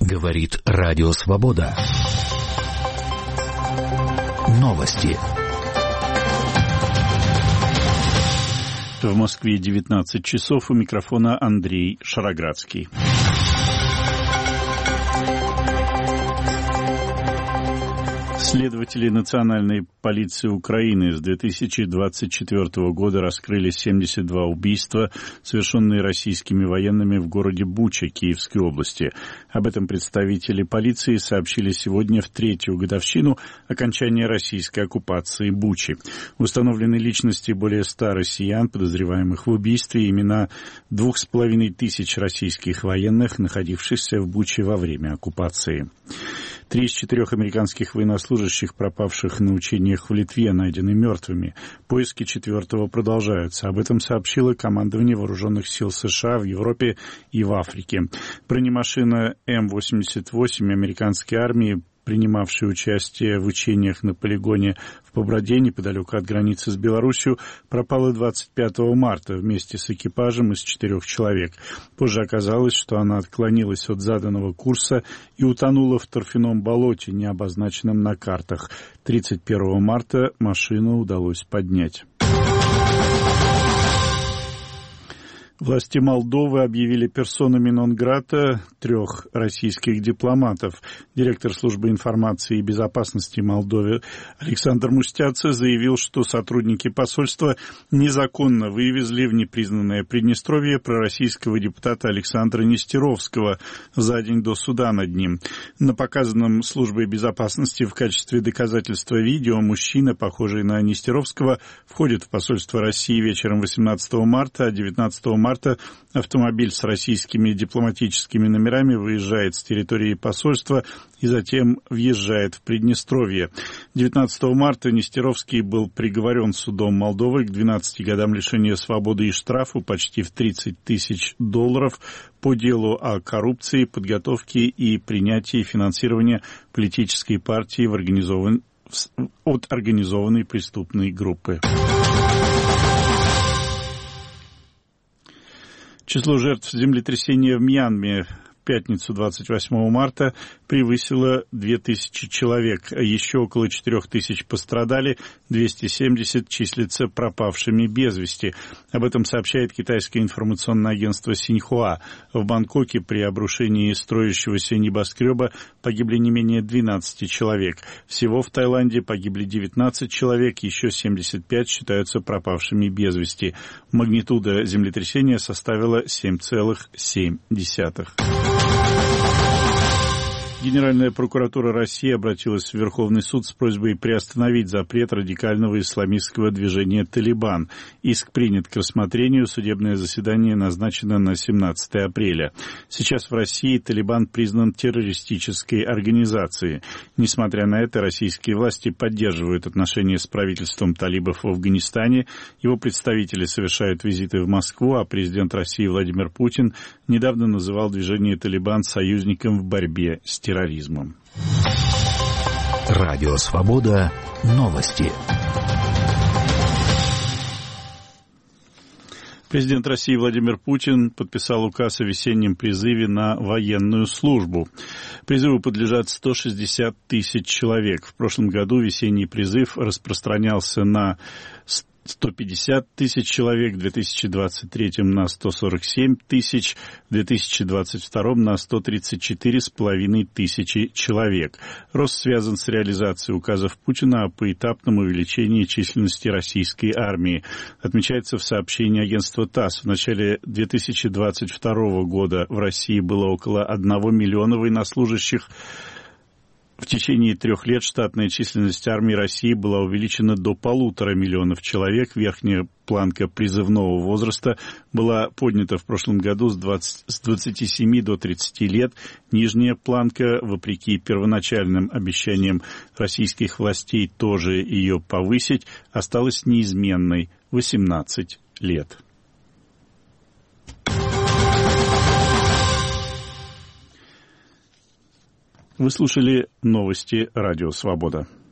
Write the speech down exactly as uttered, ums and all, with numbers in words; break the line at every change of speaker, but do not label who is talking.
Говорит Радио Свобода. Новости.
В Москве девятнадцать часов, у микрофона Андрей Шароградский. Следователи Национальной полиции Украины с две тысячи двадцать четвёртого года раскрыли семьдесят два убийства, совершенные российскими военными в городе Буча Киевской области. Об этом представители полиции сообщили сегодня в третью годовщину окончания российской оккупации Бучи. Установлены личности более ста россиян, подозреваемых в убийстве, и имена двух с половиной тысяч российских военных, находившихся в Буче во время оккупации. Три из четырех американских военнослужащих, пропавших на учениях в Литве, найдены мертвыми. Поиски четвертого продолжаются. Об этом сообщило командование вооруженных сил США в Европе и в Африке. Бронемашина эм восемьдесят восемь американской армии, принимавший участие в учениях на полигоне в Поброде, неподалеку от границы с Белоруссией, пропала двадцать пятого марта вместе с экипажем из четырех человек. Позже оказалось, что она отклонилась от заданного курса и утонула в торфяном болоте, не обозначенном на картах. тридцать первого марта машину удалось поднять. Власти Молдовы объявили персонами нон-грата трех российских дипломатов. Директор службы информации и безопасности Молдовы Александр Мустяца заявил, что сотрудники посольства незаконно вывезли в непризнанное Приднестровье пророссийского депутата Александра Нестеровского за день до суда над ним. На показанном службой безопасности в качестве доказательства видео мужчина, похожий на Нестеровского, входит в посольство России вечером восемнадцатого марта, а девятнадцатого марта автомобиль с российскими дипломатическими номерами выезжает с территории посольства и затем въезжает в Приднестровье. девятнадцатого марта Нестеровский был приговорен судом Молдовы к двенадцати годам лишения свободы и штрафу почти в тридцать тысяч долларов по делу о коррупции, подготовке и принятии финансирования политической партии в организован... от организованной преступной группы. Число жертв землетрясения в Мьянме в пятницу двадцать восьмого марта превысило две тысячи человек. Еще около четырех тысяч пострадали, двести семьдесят числятся пропавшими без вести. Об этом сообщает китайское информационное агентство Синьхуа. В Бангкоке при обрушении строящегося небоскреба погибли не менее двенадцати человек. Всего в Таиланде погибли девятнадцать человек, еще семьдесят пять считаются пропавшими без вести. Магнитуда землетрясения составила семь целых семь десятых. Генеральная прокуратура России обратилась в Верховный суд с просьбой приостановить запрет радикального исламистского движения «Талибан». Иск принят к рассмотрению, судебное заседание назначено на семнадцатое апреля. Сейчас в России «Талибан» признан террористической организацией. Несмотря на это, российские власти поддерживают отношения с правительством талибов в Афганистане. Его представители совершают визиты в Москву, а президент России Владимир Путин недавно называл движение «Талибан» союзником в борьбе с терроризмом. терроризмом.
Радио Свобода. Новости.
Президент России Владимир Путин подписал указ о весеннем призыве на военную службу. Призыву подлежат сто шестьдесят тысяч человек. В прошлом году весенний призыв распространялся на сто пятьдесят тысяч человек, в две тысячи двадцать третьем на сто сорок семь тысяч, в две тысячи двадцать втором на сто тридцать четыре с половиной тысячи человек. Рост связан с реализацией указов Путина о поэтапном увеличении численности российской армии. Отмечается в сообщении агентства ТАСС. В начале две тысячи двадцать второго года в России было около одного миллиона военнослужащих. В течение трех лет штатная численность армии России была увеличена до полутора миллионов человек. Верхняя планка призывного возраста была поднята в прошлом году с, двадцати, с двадцати семи до тридцати лет. Нижняя планка, вопреки первоначальным обещаниям российских властей тоже ее повысить, осталась неизменной — восемнадцать лет. Вы слушали новости «Радио Свобода».